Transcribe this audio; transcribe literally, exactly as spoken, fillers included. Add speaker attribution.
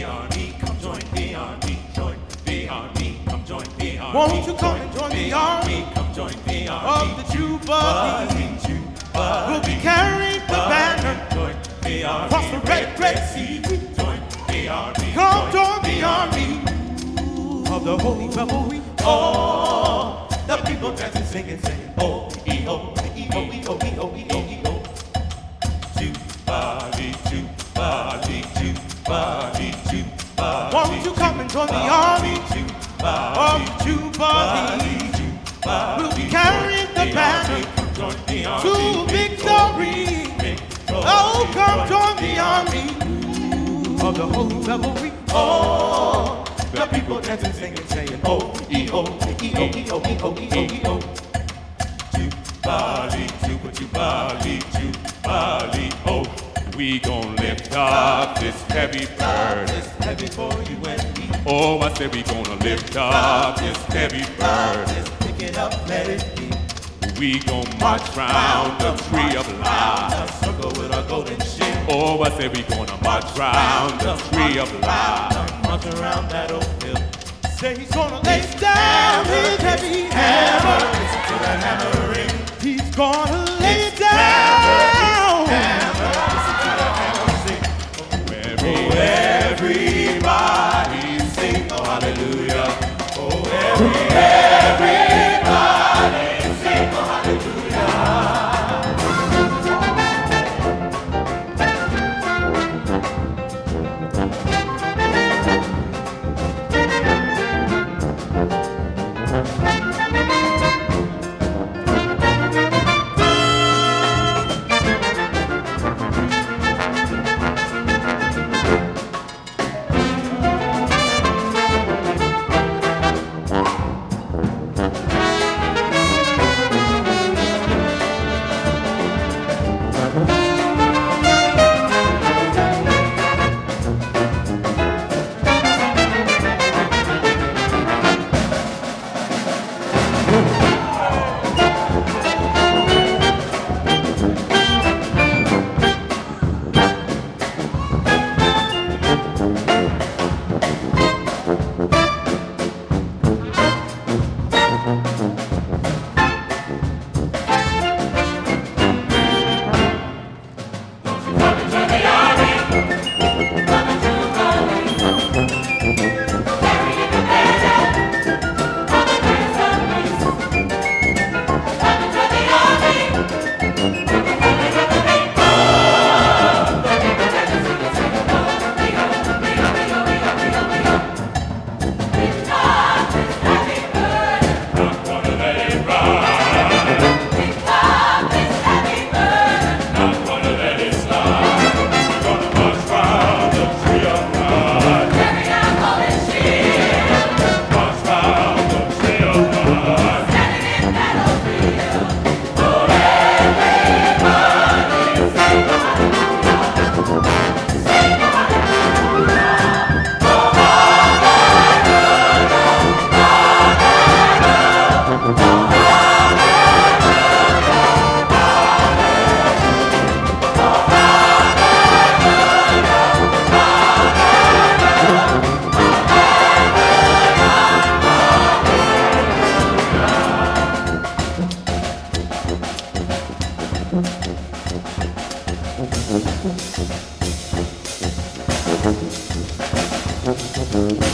Speaker 1: army, come join the army, join the army, come join the army.
Speaker 2: Won't you come and join the army?
Speaker 1: Come join the army
Speaker 2: of the Jubilee. We'll be carrying the banner
Speaker 1: join the army
Speaker 2: across the red, red sea.
Speaker 1: Join the army.
Speaker 2: Come join the army of the Holy Revelry.
Speaker 1: Oh, the people dancing, singing, saying, oh, e oh, e oh, e oh, e oh, e oh, e oh. Jubilee, Jubilee, Jubilee, Jubilee.
Speaker 2: Won't you come and join the army of Jubilee? We'll be carrying the banner to victory. Oh, come join the army of the Holy Revelry.
Speaker 1: Oh, the people dancing, singing, saying, oh, e oh, e oh, e oh, e oh, e oh, e oh. Jubilee, Jubilee, Jubilee, oh. We gon' lift up this heavy burden. This heavy for you and me. Oh, I said we gonna lift up this heavy burden. Pick it up, let it be. We gon' march round the tree of life. Circle with our golden shield. Oh, I said we gonna march round the tree of life. March around that old hill.
Speaker 2: Say he's gonna lay down his heavy hammer.
Speaker 1: Listen to that hammering.
Speaker 2: He's gonna lay it down.
Speaker 1: Hammer. Listen to that hammer. Sing. Oh, everybody sing. Oh, hallelujah. Oh, every, everybody sing. Oh, hallelujah.
Speaker 2: Thank you.